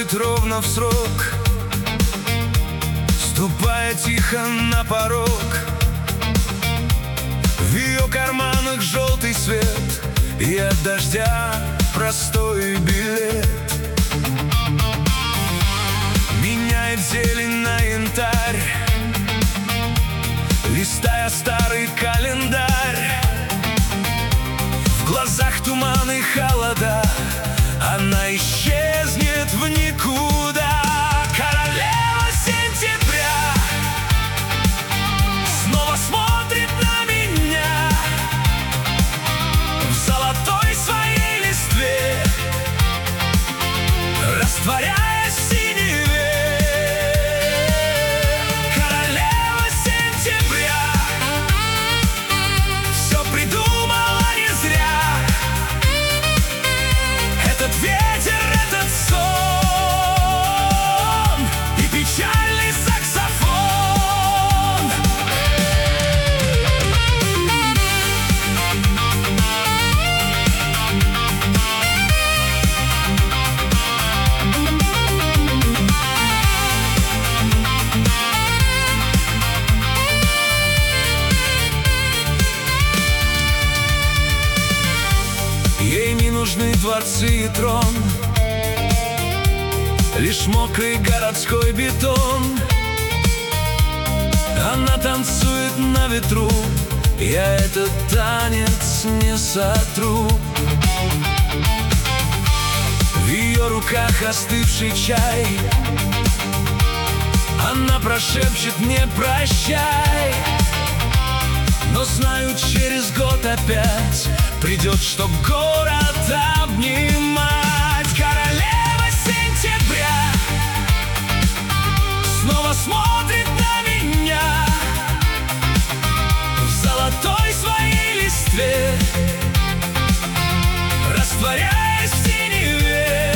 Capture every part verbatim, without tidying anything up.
приходит ровно в срок, ступая тихо на порог. В ее карманах желтый свет, и от дождя простой билет. Меняет зелень на янтарь, листая старый календарь. В глазах туман и холода, она исчезнет в никуда. Королева сентября снова смотрит на меня в золотой своей листве, растворяясь в синеве. Королева сентября все придумала не зря. Этот ветер, этот сон и печальный саксофон. Ей не нужны дворцы и трон, лишь мокрый городской бетон. Она танцует на ветру, я этот танец не сотру. В ее руках остывший чай, она прошепчет мне прощай. Но знаю, через год опять придет, чтоб город обнимать. Королева сентября снова смотрит на меня в золотой своей листве, растворяясь в синеве.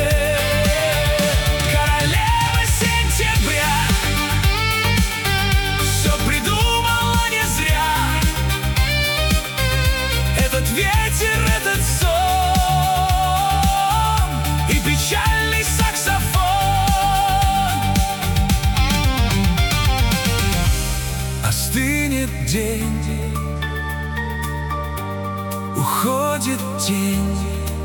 Королева сентября все придумала не зря. Этот ветер, этот сон и печальный саксофон. Остынет день, уходит тень,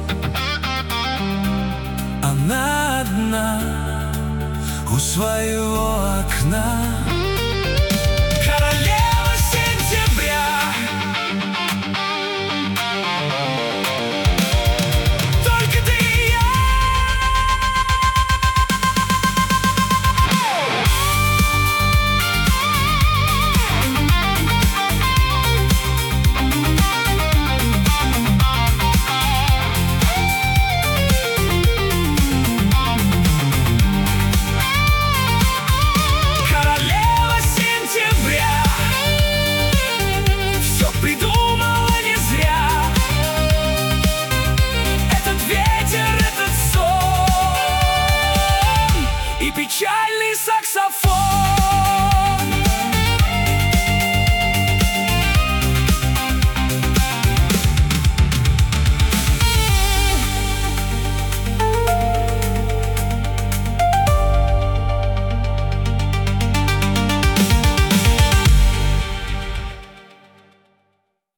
она одна у своего окна. Королева сентября только ты и я. Королева сентября все придумала не зря. Этот ветер, этот сон и печаль.